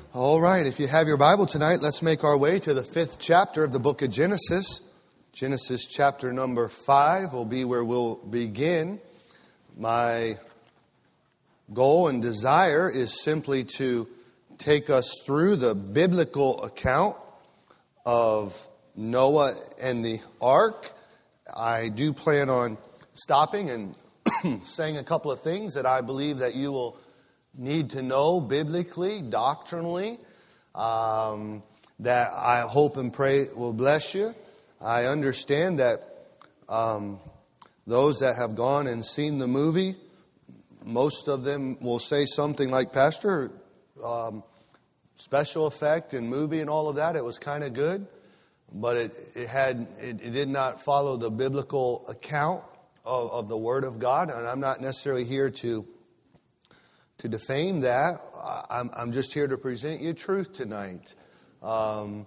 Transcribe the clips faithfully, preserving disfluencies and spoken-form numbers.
All right, if you have your Bible tonight, let's make our way to the fifth chapter of the book of Genesis. Genesis chapter number five will be where we'll begin. My goal and desire is simply to take us through the biblical account of Noah and the ark. I do plan on stopping and saying a couple of things that I believe that you will need to know biblically, doctrinally, um, that I hope and pray will bless you. I understand that um, those that have gone and seen the movie, most of them will say something like, Pastor, um, special effect and movie and all of that, it was kind of good, but it, it had it, it did not follow the biblical account of, of the Word of God. And I'm not necessarily here to To defame that. I'm, I'm just here to present you truth tonight. Um,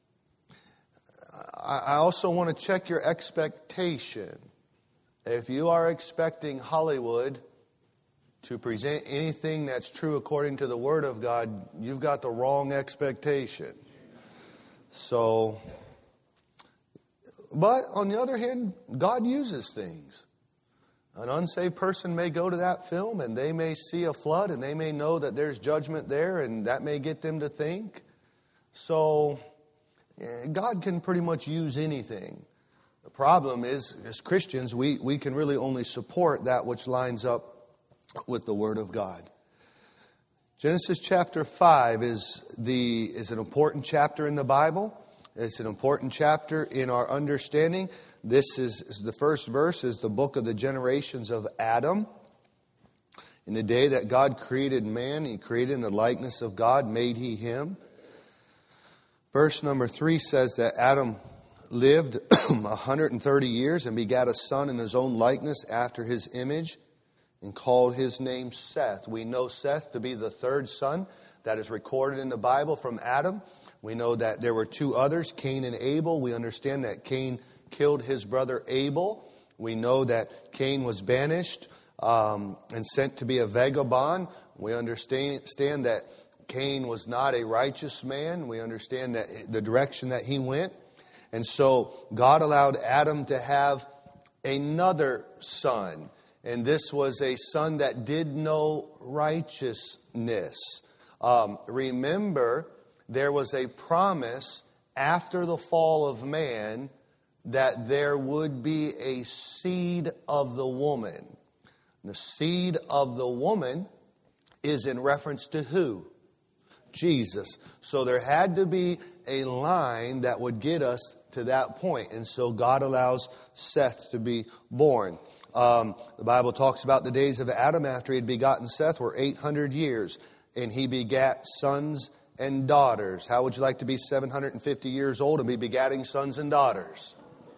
I, I also want to check your expectation. If you are expecting Hollywood to present anything that's true according to the Word of God, you've got the wrong expectation. So, but on the other hand, God uses things. An unsaved person may go to that film and they may see a flood and they may know that there's judgment there and that may get them to think. So God can pretty much use anything. The problem is, as Christians, we, we can really only support that which lines up with the Word of God. Genesis chapter five is the is an important chapter in the Bible. It's an important chapter in our understanding. This is, is the first verse is the book of the generations of Adam. In the day that God created man, He created in the likeness of God, made He him. Verse number three says that Adam lived one hundred thirty years and begat a son in his own likeness after his image and called his name Seth. We know Seth to be the third son that is recorded in the Bible from Adam. We know that there were two others, Cain and Abel. We understand that Cain killed his brother Abel. We know that Cain was banished um, and sent to be a vagabond. We understand that Cain was not a righteous man. We understand that the direction that he went. And so God allowed Adam to have another son. And this was a son that did know righteousness. Um, remember, there was a promise after the fall of man that there would be a seed of the woman. The seed of the woman is in reference to who? Jesus. So there had to be a line that would get us to that point. And so God allows Seth to be born. Um, the Bible talks about the days of Adam after he had begotten Seth were eight hundred years. And he begat sons and daughters. How would you like to be seven hundred fifty years old and be begatting sons and daughters?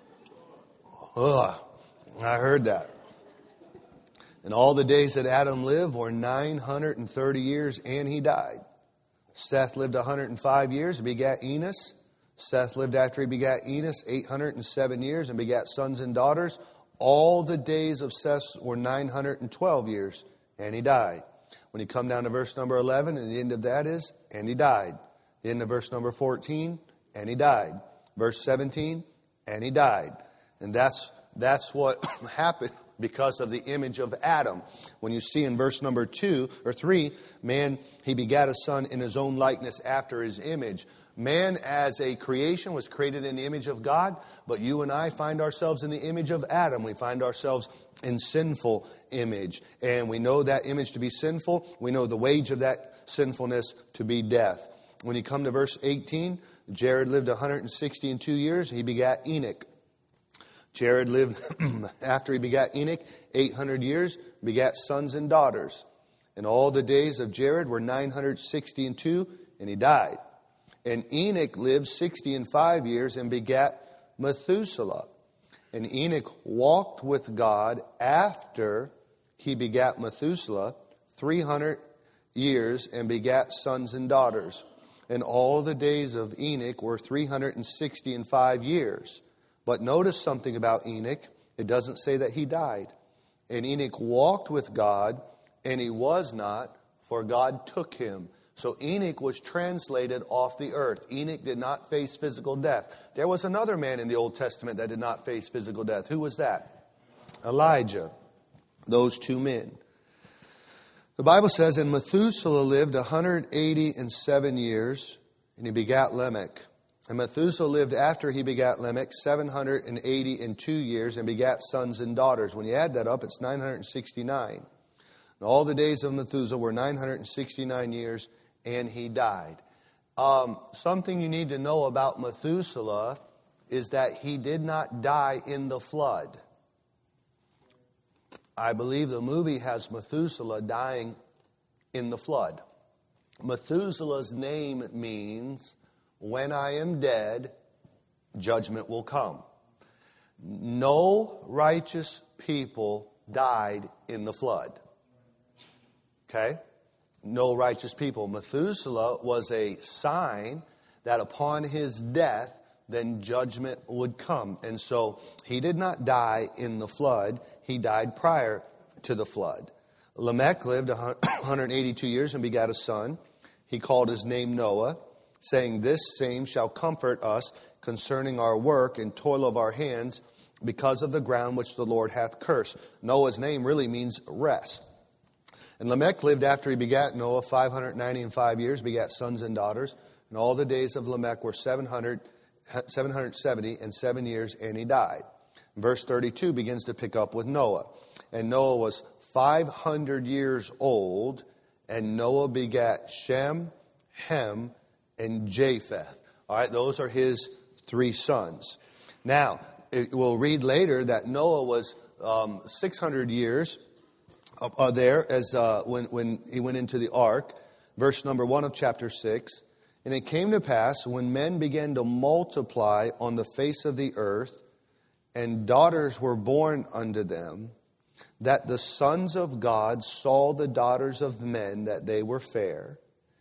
Ugh, I heard that. And all the days that Adam lived were nine hundred thirty years, and he died. Seth lived one hundred five years and begat Enos. Seth lived after he begat Enos eight hundred seven years and begat sons and daughters. All the days of Seth were nine hundred twelve years, and he died. When you come down to verse number eleven, and the end of that is, and he died. The end of verse number fourteen, and he died. Verse seventeen, and he died. And that's that's what happened because of the image of Adam. When you see in verse number two or three, man, he begat a son in his own likeness after his image. Man as a creation was created in the image of God, but you and I find ourselves in the image of Adam. We find ourselves in sinful image. And we know that image to be sinful. We know the wage of that sinfulness to be death. When you come to verse eighteen, Jared lived one hundred sixty and two years. He begat Enoch. Jared lived, after he begat Enoch, eight hundred years, begat sons and daughters. And all the days of Jared were nine hundred sixty and two, and he died. And Enoch lived sixty and five years and begat Methuselah. And Enoch walked with God after he begat Methuselah three hundred years and begat sons and daughters. And all the days of Enoch were three hundred sixty and five years. But notice something about Enoch. It doesn't say that he died. And Enoch walked with God, and he was not, for God took him. So Enoch was translated off the earth. Enoch did not face physical death. There was another man in the Old Testament that did not face physical death. Who was that? Elijah. Those two men. The Bible says, and Methuselah lived one hundred eighty and seven years, and he begat Lamech. And Methuselah lived after he begat Lamech seven hundred eighty and two years, and begat sons and daughters. When you add that up, it's nine hundred sixty-nine. And all the days of Methuselah were nine hundred sixty-nine years, and he died. Um, something you need to know about Methuselah is that he did not die in the flood. I believe the movie has Methuselah dying in the flood. Methuselah's name means, when I am dead, judgment will come. No righteous people died in the flood. Okay? No righteous people. Methuselah was a sign that upon his death, then judgment would come. And so he did not die in the flood. He died prior to the flood. Lamech lived one hundred eighty-two years and begat a son. He called his name Noah, saying, this same shall comfort us concerning our work and toil of our hands, because of the ground which the Lord hath cursed. Noah's name really means rest. And Lamech lived after he begat Noah five hundred ninety and five years, begat sons and daughters. And all the days of Lamech were seven hundred, seven hundred seventy and seven years, and he died. Verse thirty-two begins to pick up with Noah. And Noah was five hundred years old, and Noah begat Shem, Ham, and Japheth. All right, those are his three sons. Now, it, we'll read later that Noah was um, six hundred years uh, there as uh, when, when he went into the ark. Verse number one of chapter six. And it came to pass, when men began to multiply on the face of the earth, and daughters were born unto them, that the sons of God saw the daughters of men, that they were fair,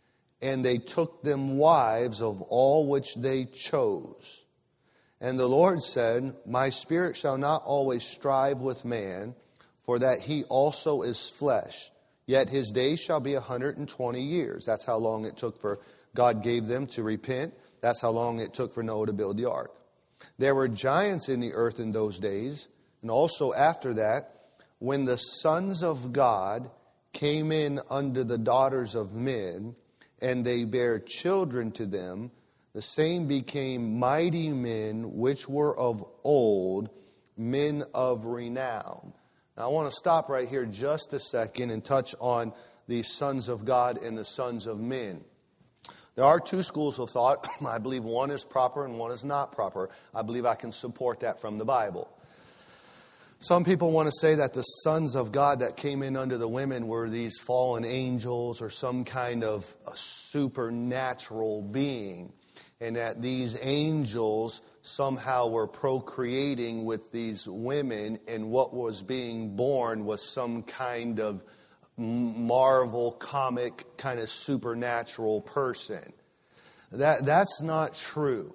and they took them wives of all which they chose. And the Lord said, my spirit shall not always strive with man, for that he also is flesh. Yet his days shall be a hundred and twenty years. That's how long it took for God gave them to repent. That's how long it took for Noah to build the ark. There were giants in the earth in those days, and also after that, when the sons of God came in unto the daughters of men, and they bare children to them, the same became mighty men which were of old, men of renown. Now I want to stop right here just a second and touch on the sons of God and the sons of men. There are two schools of thought. I believe one is proper and one is not proper. I believe I can support that from the Bible. Some people want to say that the sons of God that came in under the women were these fallen angels or some kind of a supernatural being, and that these angels somehow were procreating with these women, and what was being born was some kind of Marvel comic kind of supernatural person. That that's not true.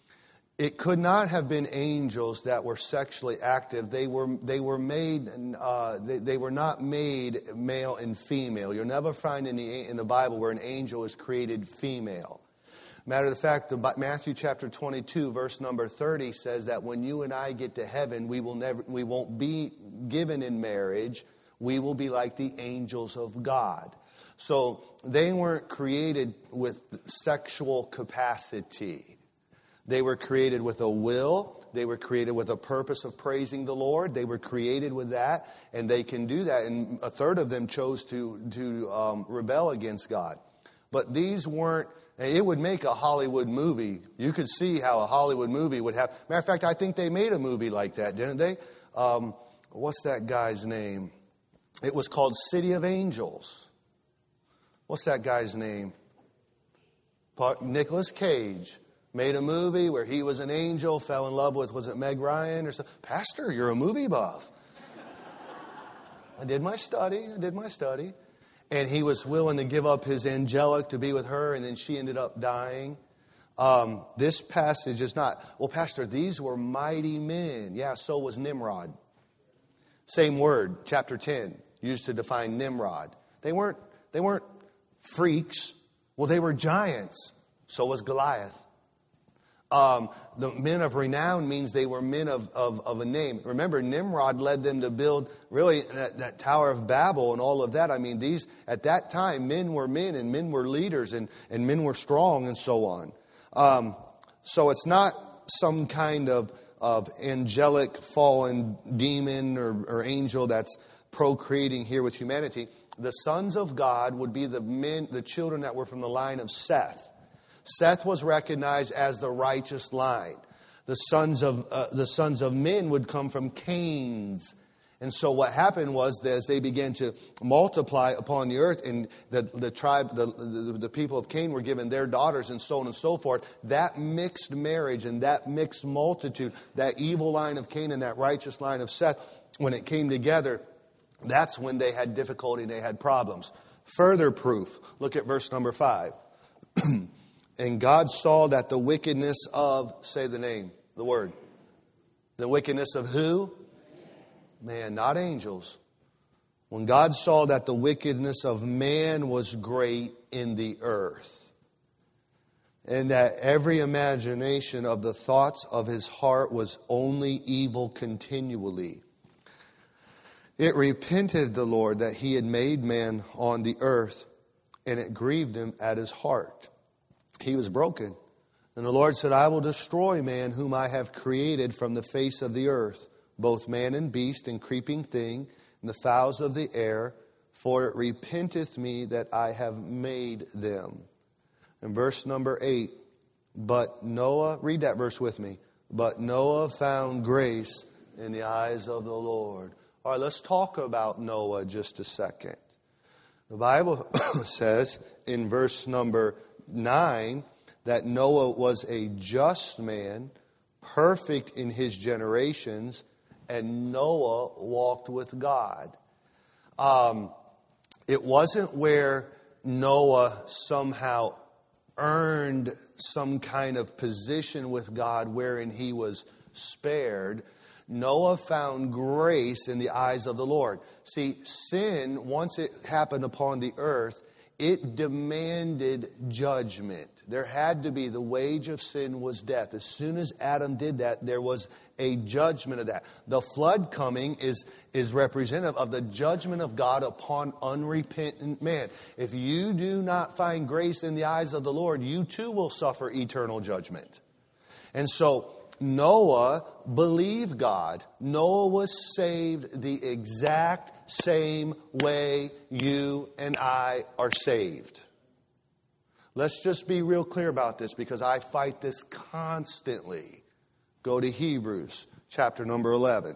It could not have been angels that were sexually active. They were they were made. Uh, they, they were not made male and female. You'll never find in the in the Bible where an angel is created female. Matter of the fact, the, Matthew chapter twenty-two, verse number thirty says that when you and I get to heaven, we will never we won't be given in marriage. We will be like the angels of God. So they weren't created with sexual capacity. They were created with a will. They were created with a purpose of praising the Lord. They were created with that, and they can do that. And a third of them chose to, to um, rebel against God. But these weren't, it would make a Hollywood movie. You could see how a Hollywood movie would have. Matter of fact, I think they made a movie like that, didn't they? Um, what's that guy's name? It was called City of Angels. What's that guy's name? Nicolas Cage made a movie where he was an angel, fell in love with, was it Meg Ryan or something? Pastor, you're a movie buff. I did my study. I did my study. And he was willing to give up his angelic to be with her, and then she ended up dying. Um, this passage is not, well, Pastor, these were mighty men. Yeah, so was Nimrod. Same word, chapter ten, used to define Nimrod. They weren't, they weren't freaks. Well, they were giants. So was Goliath. Um, the men of renown means they were men of, of, of a name. Remember, Nimrod led them to build really that, that Tower of Babel and all of that. I mean, these at that time, men were men and men were leaders and, and men were strong and so on. Um, so it's not some kind of, of angelic fallen demon or, or angel that's procreating here with humanity. The sons of God would be the men, the children that were from the line of Seth. Seth was recognized as the righteous line. The sons of uh, the sons of men would come from Cain's. And so what happened was that as they began to multiply upon the earth, and the, the tribe, the, the, the people of Cain were given their daughters and so on and so forth, that mixed marriage and that mixed multitude, that evil line of Cain and that righteous line of Seth, when it came together, that's when they had difficulty, they had problems. Further proof, look at verse number five. And God saw that the wickedness of, say the name, the word. The wickedness of who? Man, not angels. When God saw that the wickedness of man was great in the earth, and that every imagination of the thoughts of his heart was only evil continually, it repented the Lord that he had made man on the earth, and it grieved him at his heart. He was broken. And the Lord said, I will destroy man whom I have created from the face of the earth, both man and beast and creeping thing, and the fowls of the air, for it repenteth me that I have made them. And verse number eight, but Noah, read that verse with me. But Noah found grace in the eyes of the Lord. All right, let's talk about Noah just a second. The Bible says in verse number nine that Noah was a just man, perfect in his generations, and Noah walked with God. Um, it wasn't where Noah somehow earned some kind of position with God wherein he was spared. Noah found grace in the eyes of the Lord. See, sin, once it happened upon the earth, it demanded judgment. There had to be, the wage of sin was death. As soon as Adam did that, there was a judgment of that. The flood coming is, is representative of the judgment of God upon unrepentant man. If you do not find grace in the eyes of the Lord, you too will suffer eternal judgment. And so Noah believed God. Noah was saved the exact same way you and I are saved. Let's just be real clear about this, because I fight this constantly. Go to Hebrews chapter number eleven.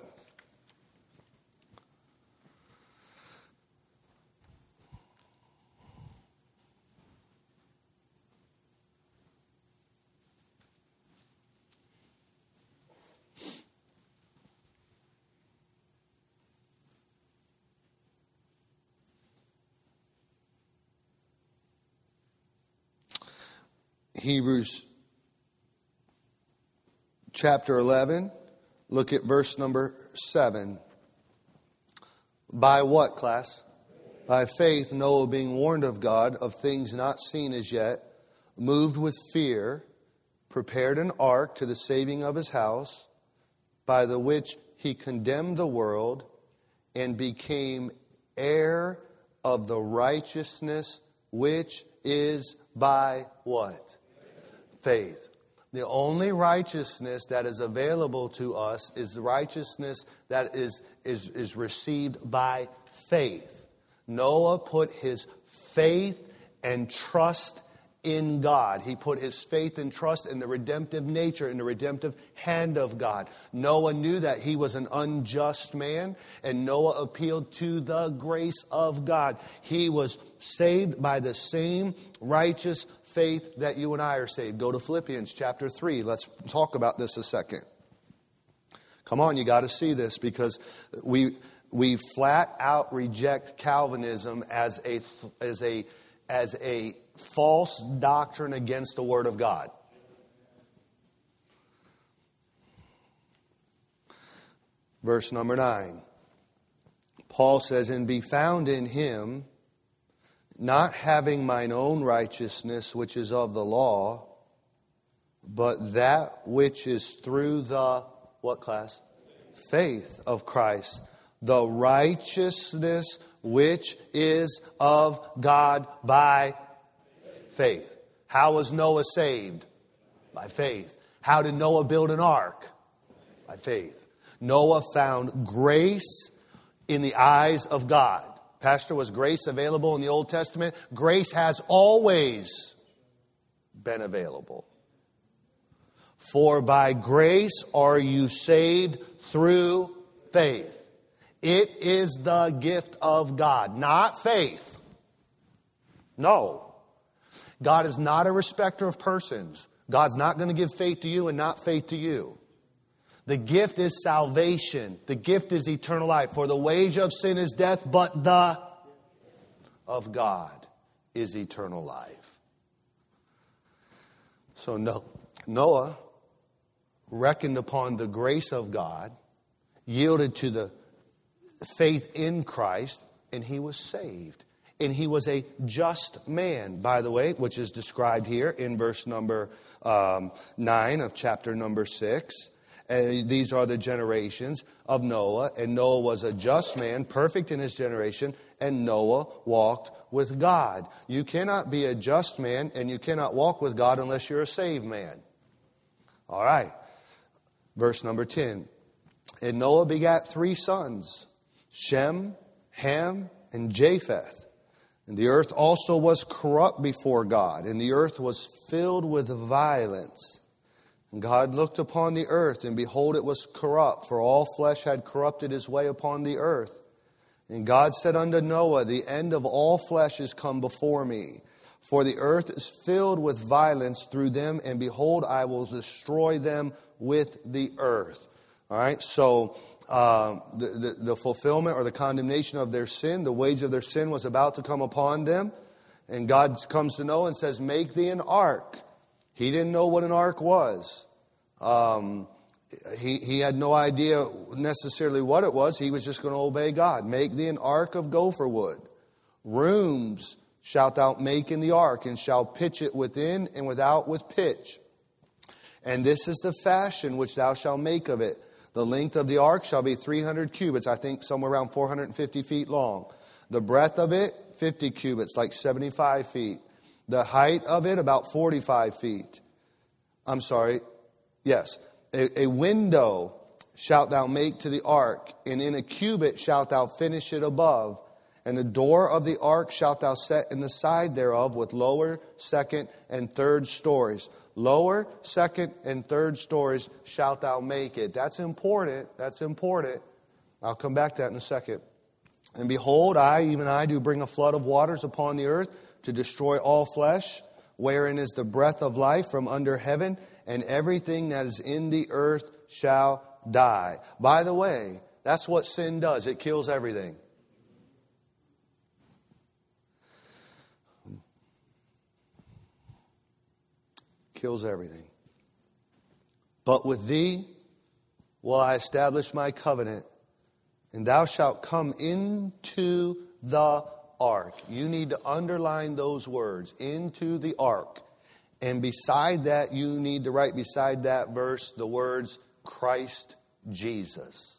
Hebrews chapter eleven, look at verse number seven. By what, class? By faith, Noah, being warned of God of things not seen as yet, moved with fear, prepared an ark to the saving of his house, by the which he condemned the world and became heir of the righteousness which is by what? Faith. The only righteousness that is available to us is the righteousness that is, is, is received by faith. Noah put his faith and trust in God. He put his faith and trust in the redemptive nature, in the redemptive hand of God. Noah knew that he was an unjust man, and Noah appealed to the grace of God. He was saved by the same righteous faith that you and I are saved. Go to Philippians chapter three. Let's talk about this a second. Come on, you got to see this, because we we flat out reject Calvinism as a as a as a false doctrine against the Word of God. Verse number nine. Paul says, and be found in him, not having mine own righteousness, which is of the law, but that which is through the, what class? Faith of Christ. The righteousness which is of God by faith. How was Noah saved? By faith. How did Noah build an ark? By faith. Noah found grace in the eyes of God. Pastor, was grace available in the Old Testament? Grace has always been available. For by grace are you saved through faith. It is the gift of God, not faith. No. God is not a respecter of persons. God's not going to give faith to you and not faith to you. The gift is salvation. The gift is eternal life. For the wage of sin is death, but the of God is eternal life. So Noah reckoned upon the grace of God, yielded to the faith in Christ, and he was saved. And he was a just man, by the way, which is described here in verse number um, nine of chapter number six. And these are the generations of Noah. And Noah was a just man, perfect in his generation. And Noah walked with God. You cannot be a just man and you cannot walk with God unless you're a saved man. All right. Verse number ten. And Noah begat three sons, Shem, Ham, and Japheth. And the earth also was corrupt before God, and the earth was filled with violence. And God looked upon the earth, and behold, it was corrupt, for all flesh had corrupted his way upon the earth. And God said unto Noah, the end of all flesh is come before me, for the earth is filled with violence through them, and behold, I will destroy them with the earth. All right, so uh, the, the, the fulfillment or the condemnation of their sin, the wage of their sin was about to come upon them. And God comes to Noah and says, make thee an ark. He didn't know what an ark was. Um, he, he had no idea necessarily what it was. He was just going to obey God. Make thee an ark of gopher wood. Rooms shalt thou make in the ark, and shalt pitch it within and without with pitch. And this is the fashion which thou shalt make of it. The length of the ark shall be three hundred cubits, I think somewhere around four hundred fifty feet long. The breadth of it, fifty cubits, like seventy-five feet. The height of it, about forty-five feet. I'm sorry, yes. A, a window shalt thou make to the ark, and in a cubit shalt thou finish it above. And the door of the ark shalt thou set in the side thereof with lower, second, and third stories. Lower, second, and third stories shalt thou make it. That's important. That's important. I'll come back to that in a second. And behold, I, even I, do bring a flood of waters upon the earth to destroy all flesh, wherein is the breath of life from under heaven, and everything that is in the earth shall die. By the way, that's what sin does. It kills everything. Kills everything. But with thee will I establish my covenant, and thou shalt come into the ark. You need to underline those words, into the ark. And beside that, you need to write beside that verse the words Christ Jesus.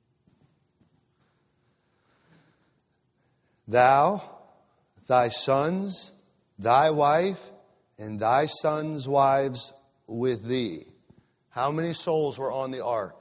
Thou, thy sons, thy wife, and thy sons' wives with thee. How many souls were on the ark?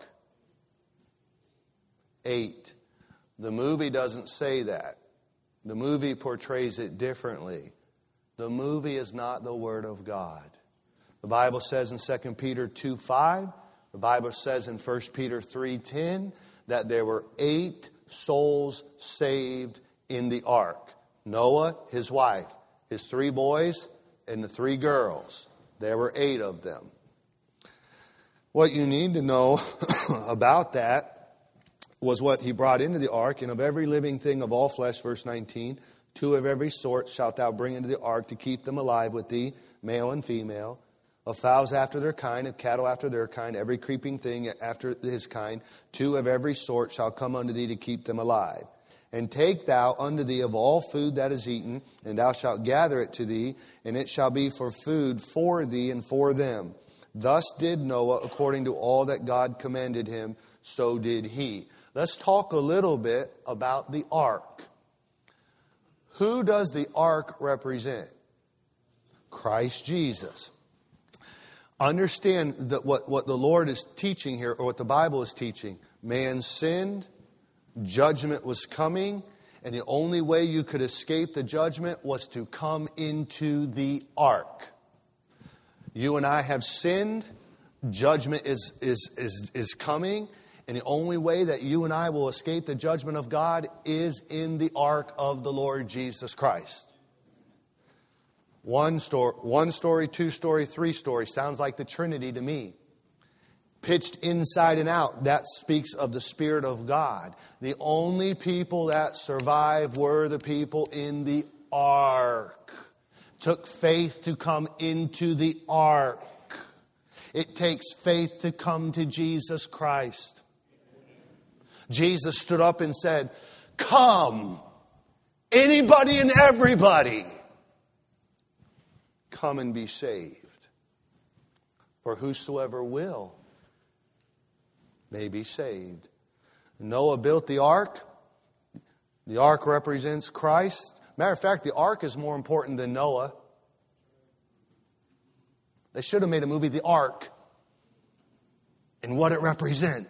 Eight. The movie doesn't say that. The movie portrays it differently. The movie is not the Word of God. The Bible says in Second Peter two five, the Bible says in First Peter three ten, that there were eight souls saved in the ark. Noah, his wife, his three boys, and the three girls. There were eight of them. What you need to know about that was what he brought into the ark. And of every living thing of all flesh, verse nineteen, two of every sort shalt thou bring into the ark to keep them alive with thee, male and female. Of fowls after their kind, of cattle after their kind, every creeping thing after his kind, two of every sort shall come unto thee to keep them alive. And take thou unto thee of all food that is eaten, and thou shalt gather it to thee, and it shall be for food for thee and for them. Thus did Noah according to all that God commanded him, so did he. Let's talk a little bit about the ark. Who does the ark represent? Christ Jesus. Understand that what, what the Lord is teaching here, or what the Bible is teaching. Man sinned. Judgment was coming, and the only way you could escape the judgment was to come into the ark. You and I have sinned. Judgment is, is, is, is coming, and the only way that you and I will escape the judgment of God is in the ark of the Lord Jesus Christ. One story, one story, two story, three story sounds like the Trinity to me. Pitched inside and out, that speaks of the Spirit of God. The only people that survived were the people in the ark. Took faith to come into the ark. It takes faith to come to Jesus Christ. Jesus stood up and said, "Come, anybody and everybody, come and be saved. For whosoever will may be saved." Noah built the ark. The ark represents Christ. Matter of fact, the ark is more important than Noah. They should have made a movie, The Ark, and what it represents.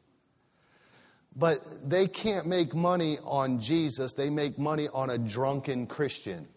But they can't make money on Jesus. They make money on a drunken Christian.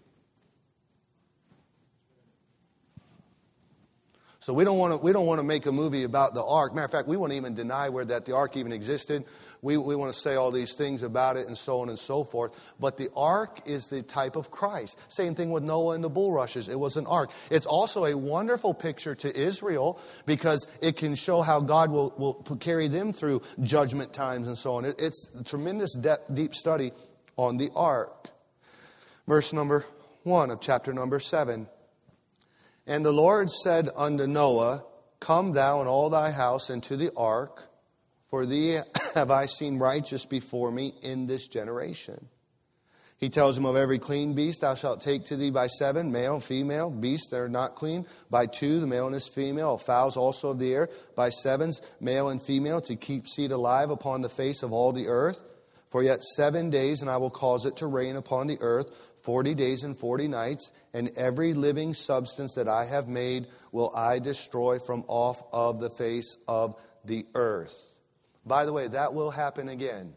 So we don't want to we don't want to make a movie about the ark. Matter of fact, we won't even deny where that the ark even existed. We we want to say all these things about it and so on and so forth. But the ark is the type of Christ. Same thing with Noah and the bulrushes. It was an ark. It's also a wonderful picture to Israel because it can show how God will, will carry them through judgment times and so on. It, it's a tremendous depth, deep study on the ark. Verse number one of chapter number seven. And the Lord said unto Noah, "Come thou and all thy house into the ark, for thee have I seen righteous before me in this generation." He tells him, "Of every clean beast thou shalt take to thee by seven, male and female, beasts that are not clean, by two, the male and his female, fowls also of the air, by sevens, male and female, to keep seed alive upon the face of all the earth. For yet seven days, and I will cause it to rain upon the earth, Forty days and forty nights, and every living substance that I have made will I destroy from off of the face of the earth." By the way, that will happen again.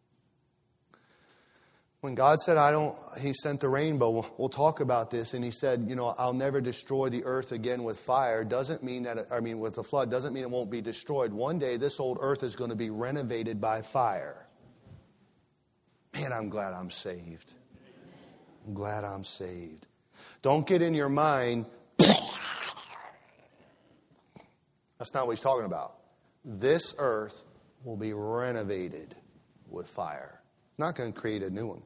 When God said, I don't, He sent the rainbow, we'll, we'll talk about this, and He said, you know, I'll never destroy the earth again with fire, doesn't mean that, it, I mean, with the flood, doesn't mean it won't be destroyed. One day, this old earth is going to be renovated by fire. Man, I'm glad I'm saved. I'm glad I'm saved. Don't get in your mind, that's not what He's talking about. This earth will be renovated with fire. It's not going to create a new one.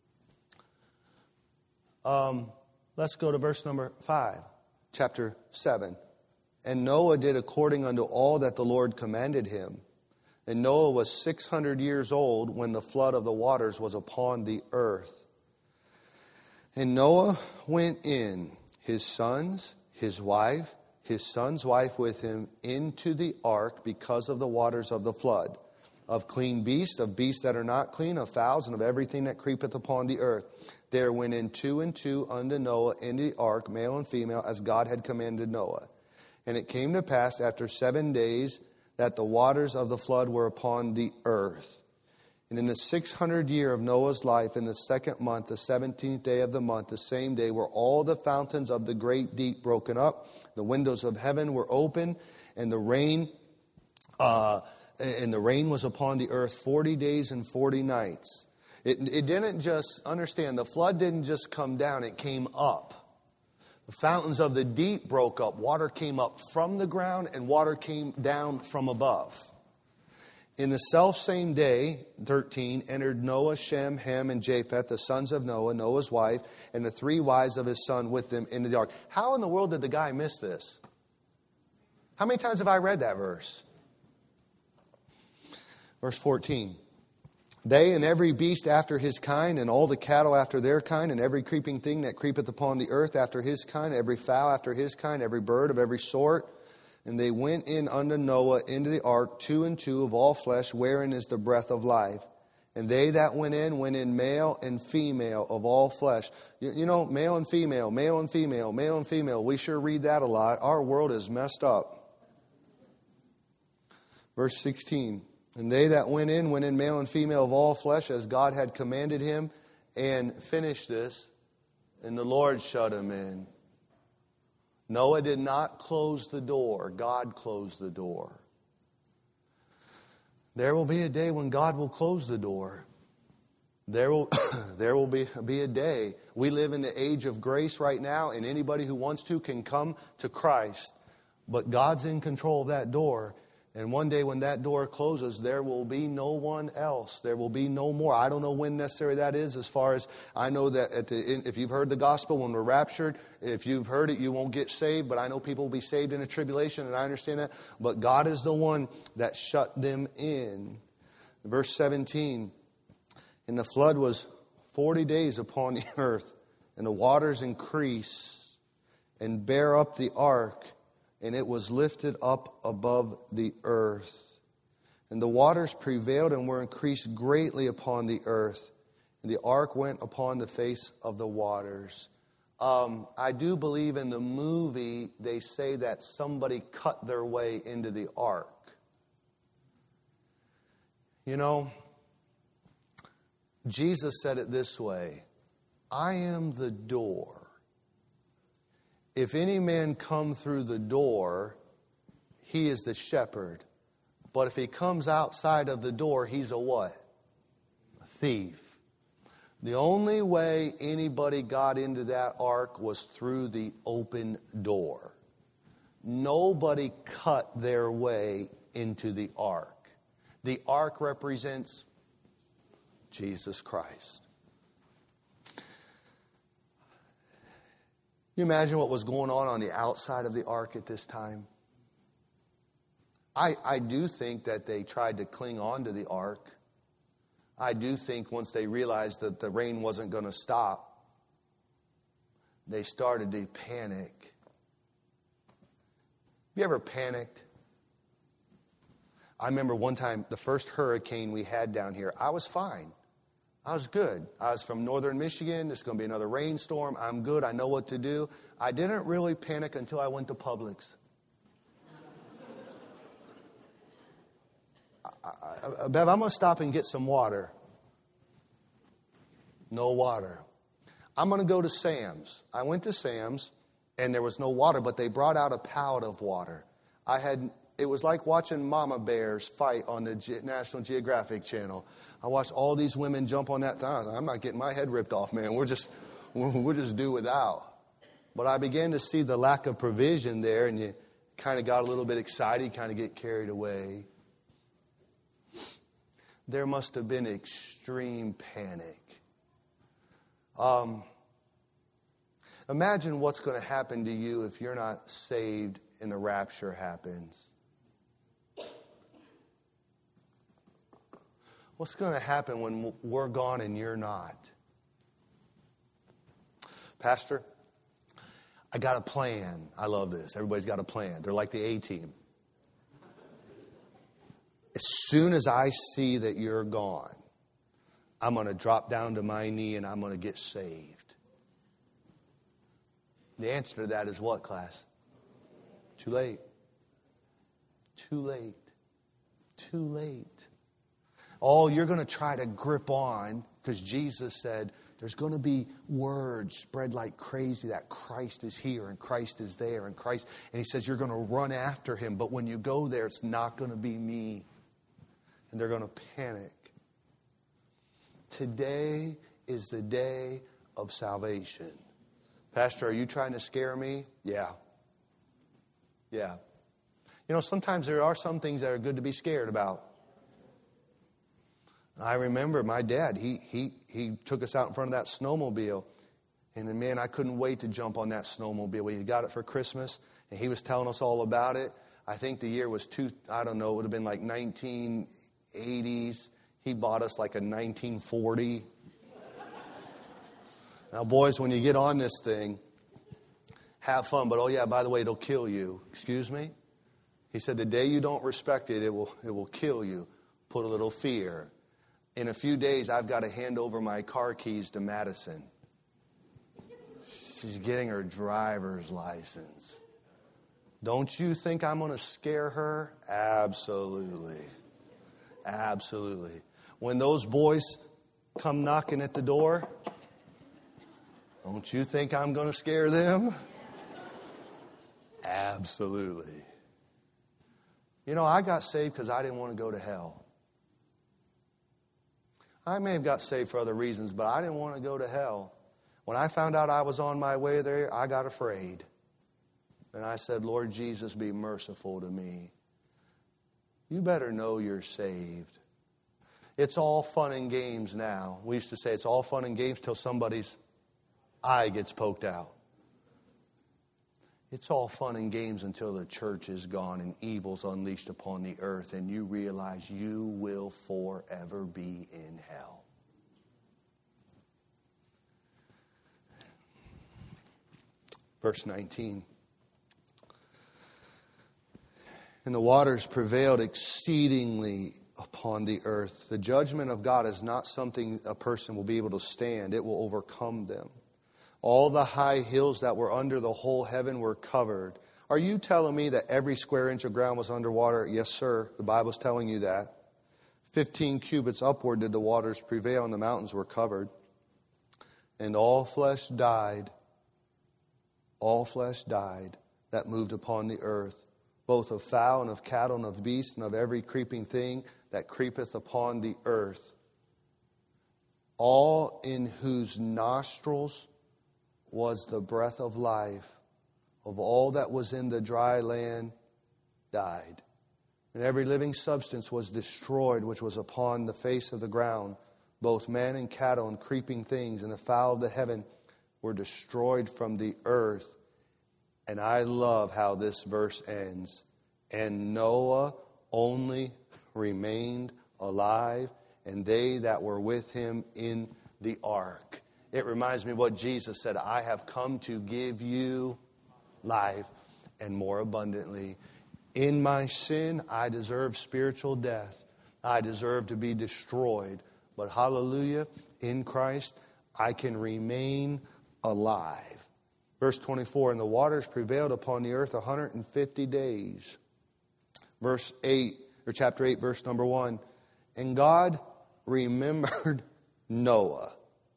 Um, let's go to verse number five, chapter seven. And Noah did according unto all that the Lord commanded him. And Noah was six hundred years old when the flood of the waters was upon the earth. And Noah went in, his sons, his wife, his son's wife with him, into the ark because of the waters of the flood, of clean beasts, of beasts that are not clean, of fowls, and of everything that creepeth upon the earth. There went in two and two unto Noah into the ark, male and female, as God had commanded Noah. And it came to pass after seven days that the waters of the flood were upon the earth. And in the six hundred year of Noah's life, in the second month, the seventeenth day of the month, the same day, were all the fountains of the great deep broken up. The windows of heaven were open, and the rain, uh, and the rain was upon the earth forty days and forty nights. It, it didn't just, understand, the flood didn't just come down, it came up. The fountains of the deep broke up. Water came up from the ground, and water came down from above. In the selfsame day, thirteen, entered Noah, Shem, Ham, and Japheth, the sons of Noah, Noah's wife, and the three wives of his son with them into the ark. How in the world did the guy miss this? How many times have I read that verse? Verse fourteen. They and every beast after his kind, and all the cattle after their kind, and every creeping thing that creepeth upon the earth after his kind, every fowl after his kind, every bird of every sort. And they went in unto Noah into the ark, two and two of all flesh, wherein is the breath of life. And they that went in, went in male and female of all flesh. You, you know, male and female, male and female, male and female. We sure read that a lot. Our world is messed up. Verse sixteen. And they that went in, went in male and female of all flesh, as God had commanded him. And finish this. And the Lord shut him in. Noah did not close the door. God closed the door. There will be a day when God will close the door. There will, there will be, be a day. We live in the age of grace right now, and anybody who wants to can come to Christ. But God's in control of that door. And one day when that door closes, there will be no one else. There will be no more. I don't know when necessarily that is. As far as I know that at the, if you've heard the gospel when we're raptured, if you've heard it, you won't get saved. But I know people will be saved in a tribulation, and I understand that. But God is the one that shut them in. Verse seventeen, and the flood was forty days upon the earth, and the waters increased and bare up the ark, and it was lifted up above the earth. And the waters prevailed and were increased greatly upon the earth. And the ark went upon the face of the waters. Um, I do believe in the movie they say that somebody cut their way into the ark. You know, Jesus said it this way, I am the door. If any man come through the door, he is the shepherd. But if he comes outside of the door, he's a what? A thief. The only way anybody got into that ark was through the open door. Nobody cut their way into the ark. The ark represents Jesus Christ. Can you imagine what was going on on the outside of the ark at this time? I, I do think that they tried to cling on to the ark. I do think once they realized that the rain wasn't going to stop, they started to panic. Have you ever panicked? I remember one time, the first hurricane we had down here, I was fine. I was good. I was from northern Michigan. It's going to be another rainstorm. I'm good. I know what to do. I didn't really panic until I went to Publix. I, I, Bev, I'm going to stop and get some water. No water. I'm going to go to Sam's. I went to Sam's, and there was no water, but they brought out a pallet of water. I had... It was like watching mama bears fight on the Ge- National Geographic Channel. I watched all these women jump on that thing. I'm not getting my head ripped off, man. We're just, we'll just do without. But I began to see the lack of provision there, and you kind of got a little bit excited, kind of get carried away. There must have been extreme panic. Um, imagine what's going to happen to you if you're not saved and the rapture happens. What's going to happen when we're gone and you're not? Pastor, I got a plan. I love this. Everybody's got a plan. They're like the A-team. As soon as I see that you're gone, I'm going to drop down to my knee and I'm going to get saved. The answer to that is what, class? Too late. Too late. Too late. Oh, you're going to try to grip on, because Jesus said there's going to be words spread like crazy that Christ is here and Christ is there and Christ. And he says you're going to run after him. But when you go there, it's not going to be me. And they're going to panic. Today is the day of salvation. Pastor, are you trying to scare me? Yeah. Yeah. You know, sometimes there are some things that are good to be scared about. I remember my dad, he he he took us out in front of that snowmobile. And then, man, I couldn't wait to jump on that snowmobile. We got it for Christmas, and he was telling us all about it. I think the year was two, I don't know, it would have been like nineteen eighties. He bought us like a nineteen forty. Now, boys, when you get on this thing, have fun. But, oh, yeah, by the way, it'll kill you. Excuse me? He said, the day you don't respect it, it will, it will kill you. Put a little fear. In a few days, I've got to hand over my car keys to Madison. She's getting her driver's license. Don't you think I'm going to scare her? Absolutely. Absolutely. When those boys come knocking at the door, don't you think I'm going to scare them? Absolutely. You know, I got saved because I didn't want to go to hell. I may have got saved for other reasons, but I didn't want to go to hell. When I found out I was on my way there, I got afraid. And I said, Lord Jesus, be merciful to me. You better know you're saved. It's all fun and games now. We used to say it's all fun and games till somebody's eye gets poked out. It's all fun and games until the church is gone and evil's unleashed upon the earth and you realize you will forever be in hell. Verse nineteen. And the waters prevailed exceedingly upon the earth. The judgment of God is not something a person will be able to stand. It will overcome them. All the high hills that were under the whole heaven were covered. Are you telling me that every square inch of ground was underwater? Yes, sir. The Bible's telling you that. Fifteen cubits upward did the waters prevail, and the mountains were covered. And all flesh died. All flesh died that moved upon the earth, both of fowl and of cattle and of beasts and of every creeping thing that creepeth upon the earth. All in whose nostrils was the breath of life, of all that was in the dry land died. And every living substance was destroyed, which was upon the face of the ground. Both man and cattle and creeping things and the fowl of the heaven were destroyed from the earth. And I love how this verse ends. And Noah only remained alive, and they that were with him in the ark. It reminds me of what Jesus said, I have come to give you life and more abundantly. In my sin, I deserve spiritual death. I deserve to be destroyed. But hallelujah, in Christ, I can remain alive. Verse twenty-four, and the waters prevailed upon the earth one hundred fifty days. Verse eight, or chapter eight, verse number one. And God remembered Noah.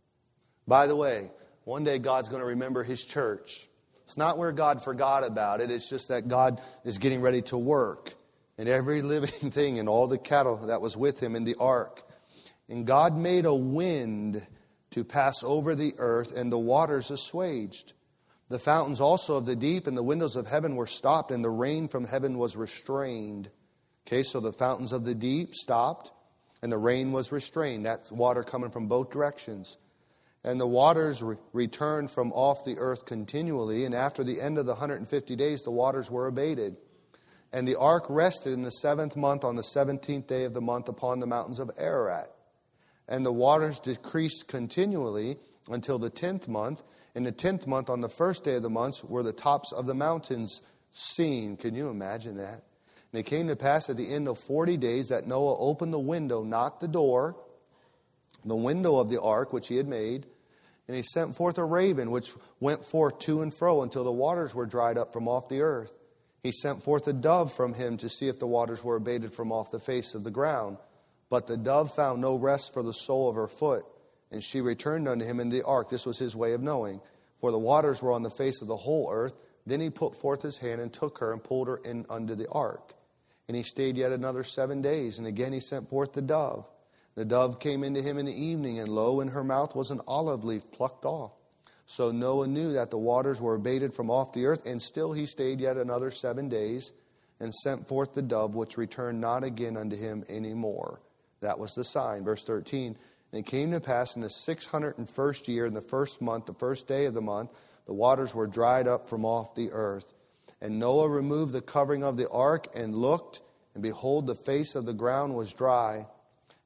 By the way, one day God's going to remember His church. It's not where God forgot about it. It's just that God is getting ready to work. And every living thing and all the cattle that was with Him in the ark. And God made a wind to pass over the earth, and the waters assuaged. The fountains also of the deep and the windows of heaven were stopped, and the rain from heaven was restrained. Okay, so the fountains of the deep stopped, and the rain was restrained. That's water coming from both directions. And the waters re- returned from off the earth continually, and after the end of the one hundred fifty days, the waters were abated. And the ark rested in the seventh month on the seventeenth day of the month upon the mountains of Ararat. And the waters decreased continually until the tenth month. In the tenth month, on the first day of the month, were the tops of the mountains seen. Can you imagine that? And it came to pass at the end of forty days that Noah opened the window, not the door, the window of the ark which he had made. And he sent forth a raven, which went forth to and fro until the waters were dried up from off the earth. He sent forth a dove from him to see if the waters were abated from off the face of the ground. But the dove found no rest for the sole of her foot. And she returned unto him in the ark. This was his way of knowing. For the waters were on the face of the whole earth. Then he put forth his hand and took her and pulled her in under the ark. And he stayed yet another seven days. And again he sent forth the dove. The dove came into him in the evening, and lo, in her mouth was an olive leaf plucked off. So Noah knew that the waters were abated from off the earth, and still he stayed yet another seven days, and sent forth the dove, which returned not again unto him any more. That was the sign. Verse thirteen, and it came to pass in the six hundred and first year, in the first month, the first day of the month, the waters were dried up from off the earth. And Noah removed the covering of the ark, and looked, and behold, the face of the ground was dry.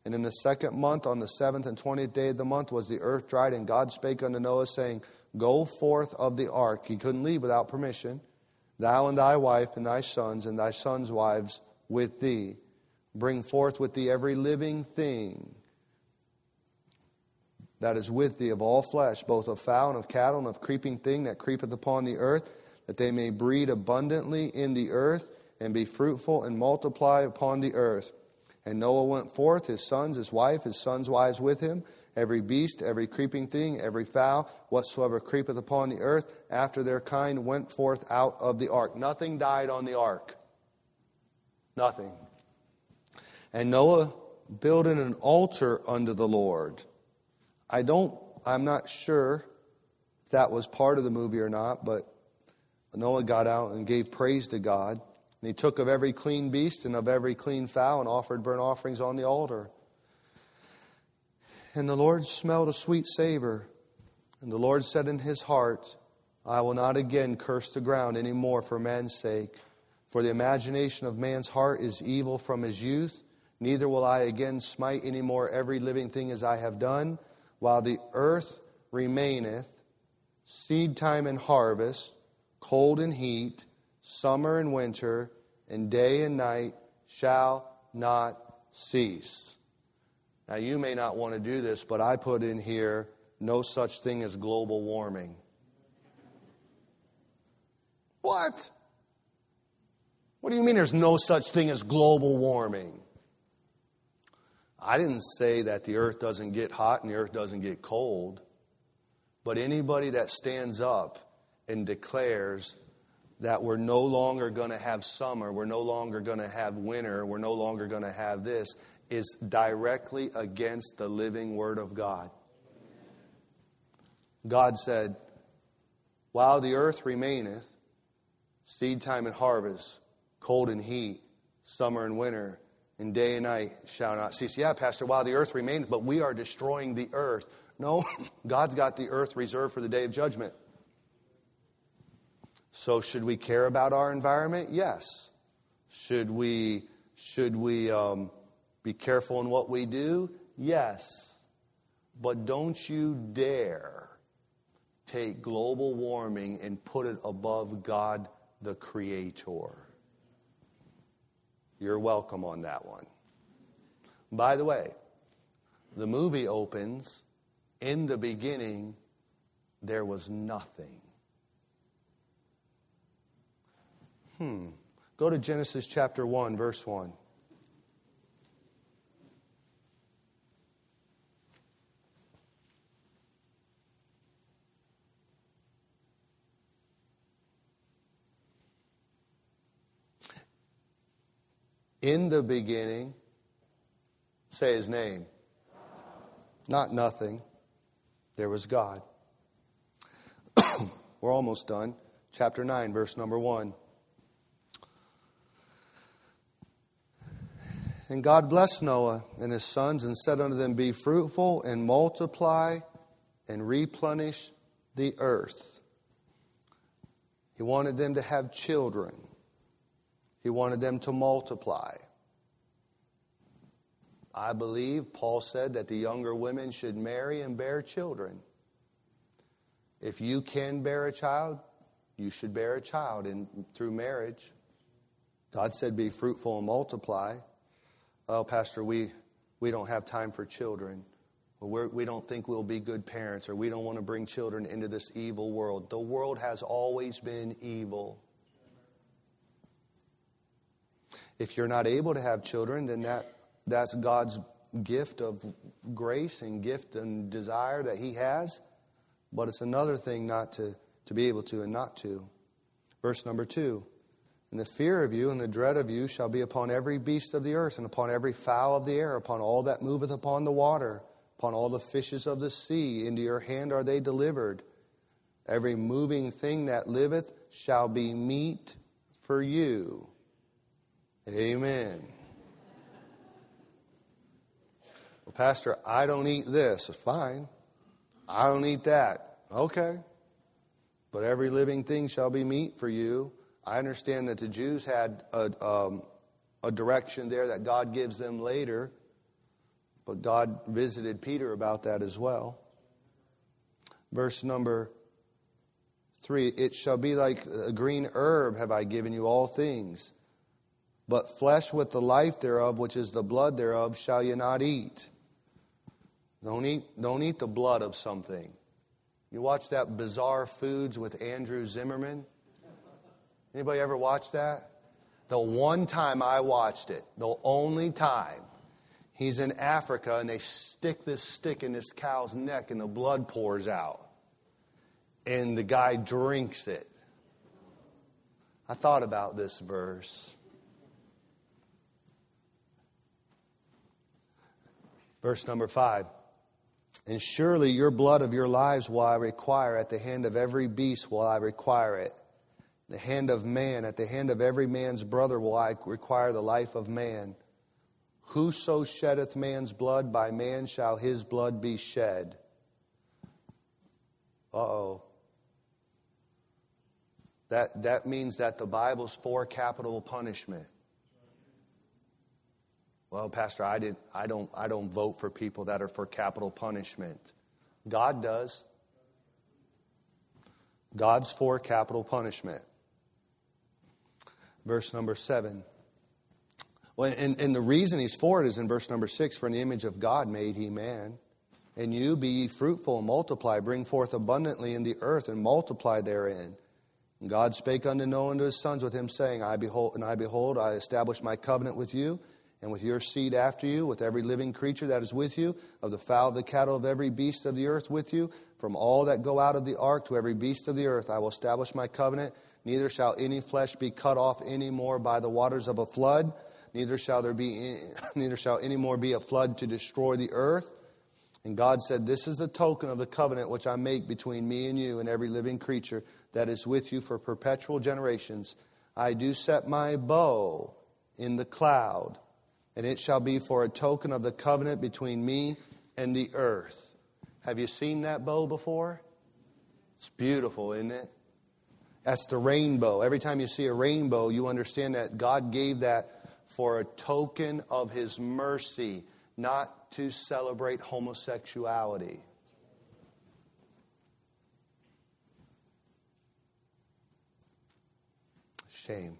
And in the second month, on the seventh and twentieth day of the month, was the earth dried. And God spake unto Noah, saying, Go forth of the ark. He couldn't leave without permission. Thou and thy wife and thy sons and thy sons' wives with thee. Bring forth with thee every living thing that is with thee of all flesh, both of fowl and of cattle and of creeping thing that creepeth upon the earth, that they may breed abundantly in the earth, and be fruitful and multiply upon the earth. And Noah went forth, his sons, his wife, his sons' wives with him, every beast, every creeping thing, every fowl, whatsoever creepeth upon the earth, after their kind went forth out of the ark. Nothing died on the ark. Nothing. And Noah builded an altar unto the Lord. I don't, I'm not sure if that was part of the movie or not, but Noah got out and gave praise to God. And he took of every clean beast and of every clean fowl and offered burnt offerings on the altar. And the Lord smelled a sweet savor. And the Lord said in his heart, I will not again curse the ground any more for man's sake. For the imagination of man's heart is evil from his youth. Neither will I again smite any more every living thing as I have done. While the earth remaineth, seed time and harvest, cold and heat, summer and winter, and day and night shall not cease. Now you may not want to do this, but I put in here, no such thing as global warming. What? What do you mean there's no such thing as global warming? I didn't say that the earth doesn't get hot and the earth doesn't get cold. But anybody that stands up and declares that we're no longer going to have summer, we're no longer going to have winter, we're no longer going to have this, is directly against the living Word of God. God said, while the earth remaineth, seed time and harvest, cold and heat, summer and winter, and day and night shall not cease. Yeah, Pastor, while the earth remaineth, but we are destroying the earth. No, God's got the earth reserved for the day of judgment. So should we care about our environment? Yes. Should we, should we um, be careful in what we do? Yes. But don't you dare take global warming and put it above God, the Creator. You're welcome on that one. By the way, the movie opens, in the beginning, there was nothing. Hmm. Go to Genesis chapter one, verse one. In the beginning, say his name. Not nothing. There was God. We're almost done. Chapter nine, verse number one. And God blessed Noah and his sons and said unto them, Be fruitful and multiply and replenish the earth. He wanted them to have children. He wanted them to multiply. I believe Paul said that the younger women should marry and bear children. If you can bear a child, you should bear a child in, through marriage. God said, Be fruitful and multiply. Oh, Pastor, we, we don't have time for children. Or we're, we don't think we'll be good parents, or we don't want to bring children into this evil world. The world has always been evil. If you're not able to have children, then that, that's God's gift of grace and gift and desire that He has. But it's another thing not to, to be able to and not to. Verse number two. And the fear of you and the dread of you shall be upon every beast of the earth, and upon every fowl of the air, upon all that moveth upon the water, upon all the fishes of the sea. Into your hand are they delivered. Every moving thing that liveth shall be meat for you. Amen. Well, Pastor, I don't eat this. Fine. I don't eat that. Okay. But every living thing shall be meat for you. I understand that the Jews had a, um, a direction there that God gives them later. But God visited Peter about that as well. Verse number three, it shall be like a green herb have I given you all things. But flesh with the life thereof, which is the blood thereof, shall ye not eat. Don't eat, don't eat the blood of something. You watch that Bizarre Foods with Andrew Zimmerman? Anybody ever watch that? The one time I watched it, the only time, he's in Africa and they stick this stick in this cow's neck and the blood pours out. And the guy drinks it. I thought about this verse. Verse number five. And surely your blood of your lives will I require, at the hand of every beast will I require it. The hand of man, at the hand of every man's brother will I require the life of man. Whoso sheddeth man's blood, by man shall his blood be shed. Uh-oh. That, that means that the Bible's for capital punishment. Well, Pastor, I didn't I don't I don't vote for people that are for capital punishment. God does. God's for capital punishment. Verse number seven. Well, and, and the reason he's for it is in verse number six. For in the image of God made he man. And you be ye fruitful and multiply, bring forth abundantly in the earth and multiply therein. And God spake unto Noah and to his sons with him, saying, I behold, and I behold, I establish my covenant with you, and with your seed after you, with every living creature that is with you, of the fowl of the cattle, of every beast of the earth with you, from all that go out of the ark to every beast of the earth, I will establish my covenant. Neither shall any flesh be cut off any more by the waters of a flood. Neither shall there be, any, neither shall any more be a flood to destroy the earth. And God said, this is the token of the covenant which I make between me and you and every living creature that is with you for perpetual generations. I do set my bow in the cloud, and it shall be for a token of the covenant between me and the earth. Have you seen that bow before? It's beautiful, isn't it? That's the rainbow. Every time you see a rainbow, you understand that God gave that for a token of his mercy, not to celebrate homosexuality. Shame.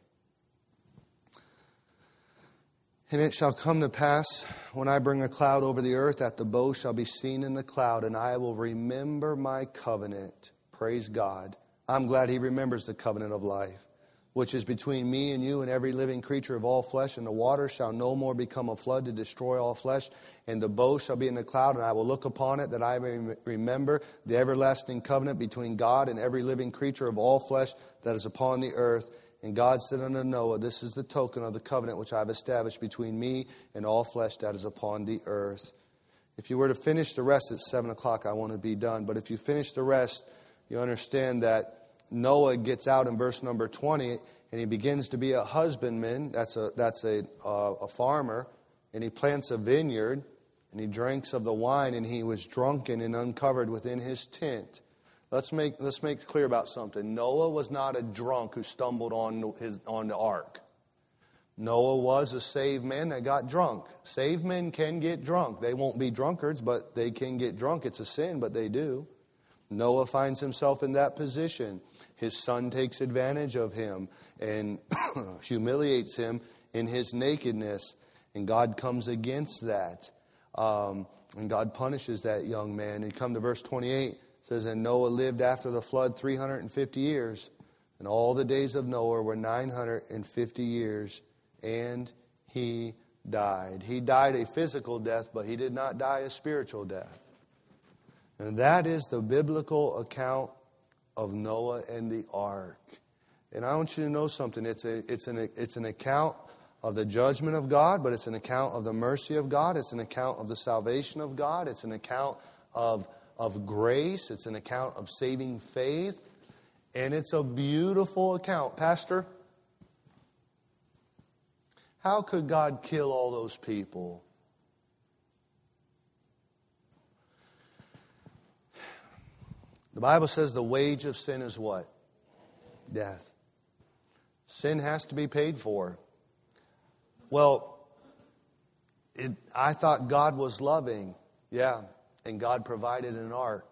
And it shall come to pass, when I bring a cloud over the earth, that the bow shall be seen in the cloud, and I will remember my covenant. Praise God. I'm glad he remembers the covenant of life, which is between me and you and every living creature of all flesh. And the water shall no more become a flood to destroy all flesh. And the bow shall be in the cloud, and I will look upon it, that I may remember the everlasting covenant between God and every living creature of all flesh that is upon the earth. And God said unto Noah, this is the token of the covenant which I have established between me and all flesh that is upon the earth. If you were to finish the rest at seven o'clock, I want to be done. But if you finish the rest, you understand that Noah gets out in verse number twenty, and he begins to be a husbandman. That's a that's a uh, a farmer, and he plants a vineyard, and he drinks of the wine, and he was drunken and uncovered within his tent. Let's make let's make clear about something. Noah was not a drunk who stumbled on his on the ark. Noah was a saved man that got drunk. Saved men can get drunk. They won't be drunkards, but they can get drunk. It's a sin, but they do. Noah finds himself in that position. His son takes advantage of him and humiliates him in his nakedness. And God comes against that. Um, and God punishes that young man. And come to verse twenty-eight. It says, and Noah lived after the flood three hundred fifty years. And all the days of Noah were nine hundred fifty years. And he died. He died a physical death, but he did not die a spiritual death. And that is the biblical account of Noah and the ark. And I want you to know something. It's a, it's an, it's an account of the judgment of God, but it's an account of the mercy of God. It's an account of the salvation of God. It's an account of, of grace. It's an account of saving faith. And it's a beautiful account. Pastor, how could God kill all those people? The Bible says the wage of sin is what? Death. Sin has to be paid for. Well, it, I thought God was loving. Yeah, and God provided an ark.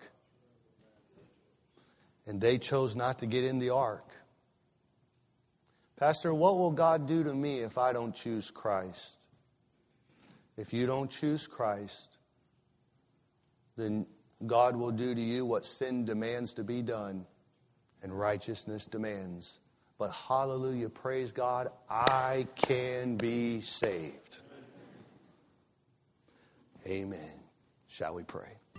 And they chose not to get in the ark. Pastor, what will God do to me if I don't choose Christ? If you don't choose Christ, then God will do to you what sin demands to be done and righteousness demands. But hallelujah, praise God, I can be saved. Amen. Shall we pray?